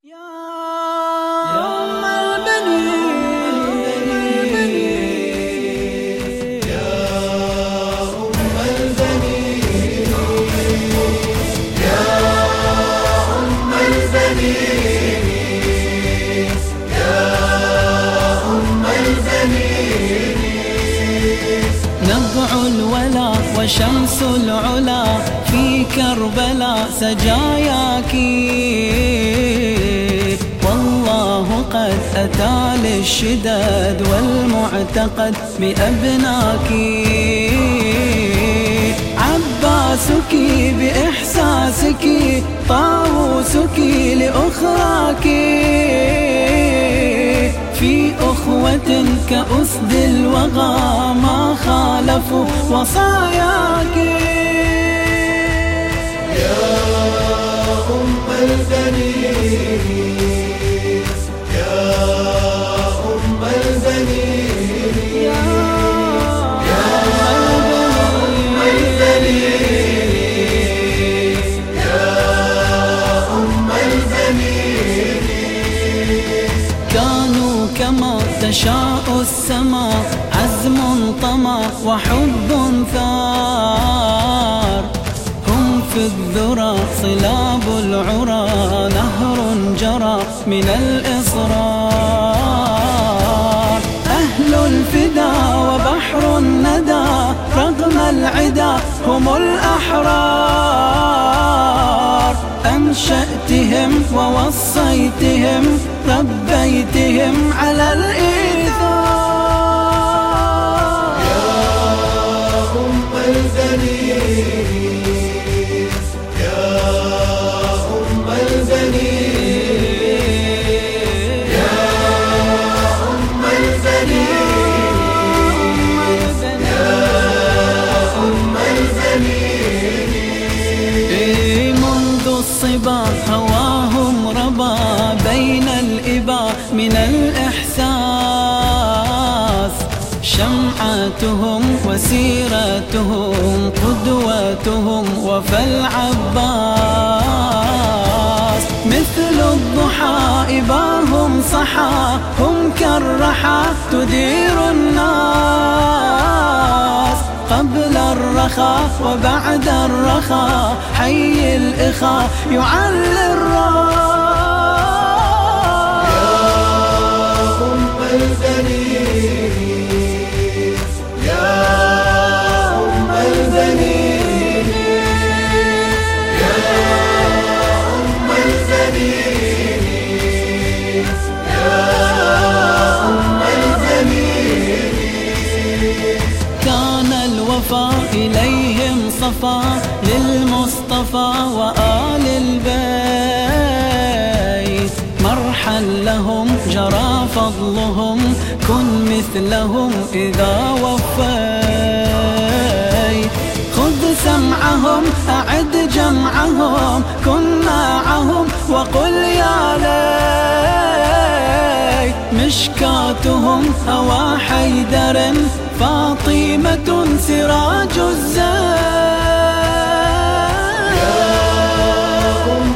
نبع الولا وشمس العلا في كربلاء سجاياك، والله قد أتى للشداد والمعتقد بأبناك. عباسك بإحساسك، طاووسك لأخراك، في أخوة كأسد الوغى ما خالفوا وصاياك. يا أم البنين، يا أم البنين، يا أم البنين، يا أم البنين. كانوا كما تشاء السماء، عزم طمع وحب ثار، هم في الذرى صلاب العرى، نهر جرى من الإصرار. أهل الفدا وبحر الندى، رغم العدا هم الأحرار. أنشأتهم ووصيتهم، ربيتهم على الإيثار. يا أم البنين، يا أم البنين، يا أم البنين، يا أم البنين. منذ الصبا هواهم ربا بين الإبا من الإحساس، شمعتهم وسيرتهم قدوتهم وفى العباس. مثل الضحى إباهم صحى، هم كالرحى تدير الناس. قبل الرخاء وبعد الرخاء، حي الإخاء يعلي الراس. يا أم البنين، يا أم البنين، يا أم البنين، يا أم البنين. كان الوفا إليهم صفا، للمصطفى وآل البيت. مرحا لهم جرى فضلهم، كن مثلهم إذا وفيت. خذ سمعهم أعد جمعهم، كن معهم وقل يا ليت. مشكاتهم هوى حيدر، فاطمة سراج الزين. يا أم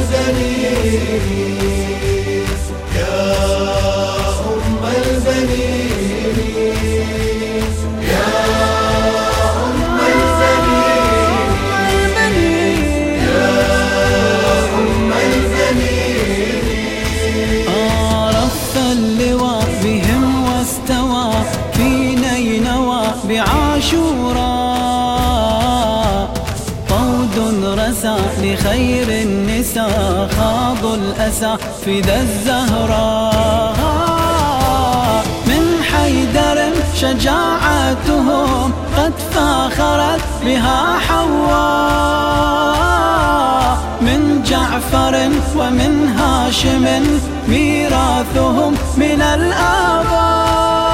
البنين، يا أم البنين، يا أم البنين، يا أم البنين. رف اللواء بهم واستوى في نينوى بعاشوراء. طود رسى لخير النساء، خاضوا الأسى فدى الزهراء. من حيدر شجاعتهم، قد فاخرت بها حواء. من جعفر ومن هاشم، ميراثهم من الآباء.